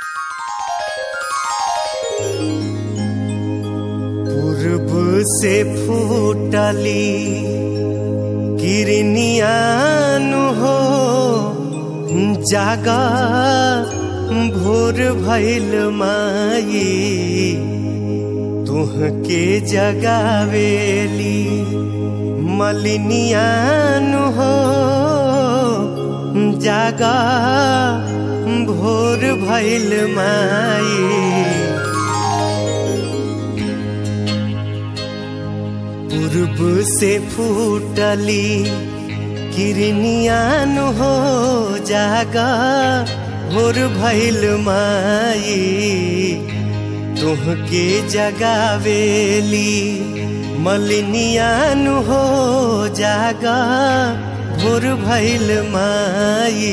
पूर्व से फूटली किरनियान हो जागा भोर भइल माई तुहके जगावेली मलिनियान हो जागा भोर भइल माई पूर्व से फूटली किरनियान हो जागा भोर भइल माई तुहके जगावेली मलिनियान हो जागा भोर भइल माई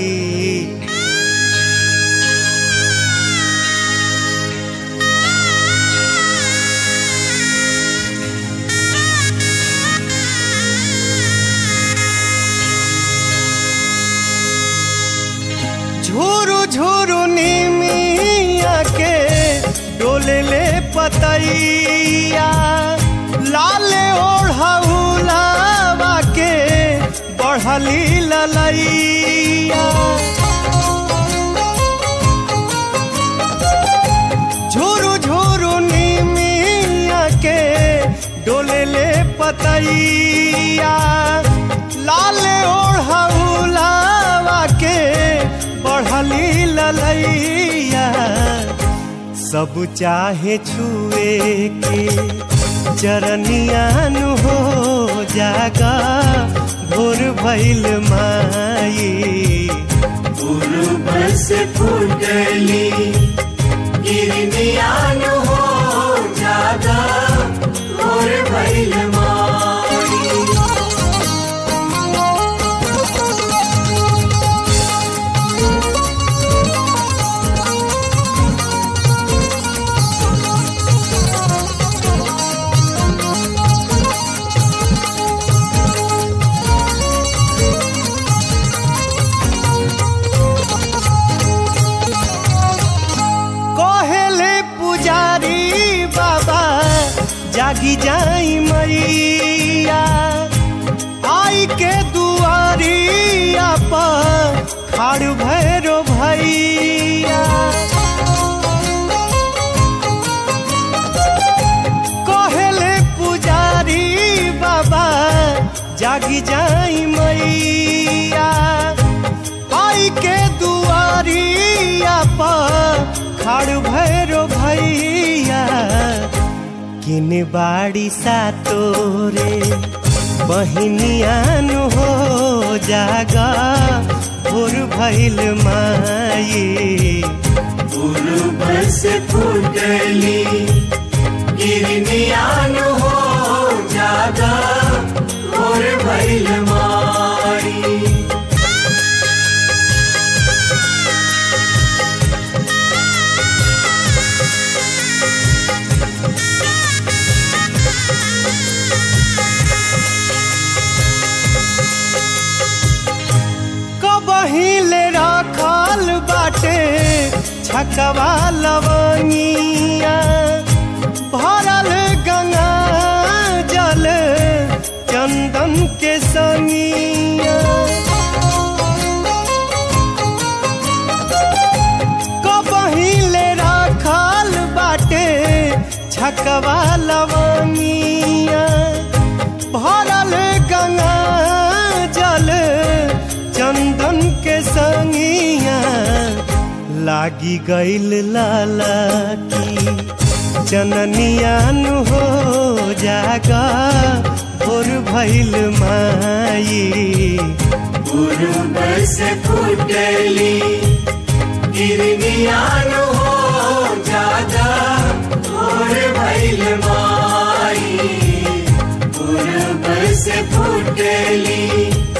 झोरो झोरो नीमिया के डोले ले पतैया लाले ओढ़ौलावा के बढ़ली ललैया झोरो झोरो नीमिया के डोले ले पतैया लाले ओढ़ौलावा के बढ़ली ललैया सब चाहे छुए के चरनियान हो जागा भोर भइल माई पूर्व से फूटली किरनियान हो जागा भोर भइल जागी जाई मैया आई के दुआरिया पर खाड़ भैरो भैया कहले पुजारी बाबा जागी जाई मैया आई के दुआरिया पर खाड़ भैरो भैया किन बाड़ी सा तोरे बहिनियान हो जागा भोर भइल माई पूर्व से फूटली किरनियान हो जागा भोर भइल माई पहिले राखल बाटे छकवा लवनिया भरल गंगा जल चंदन के सनिया पहिले राखल बाटे छकवा लवनिया भरल गंगा जल चंदन के संगिया लागी गईल लाला की चननियान हो जागा भोर भइल माई पूर्व से फूटली किरनियान हो जागा भोर भइल माई पूर्व से फूटली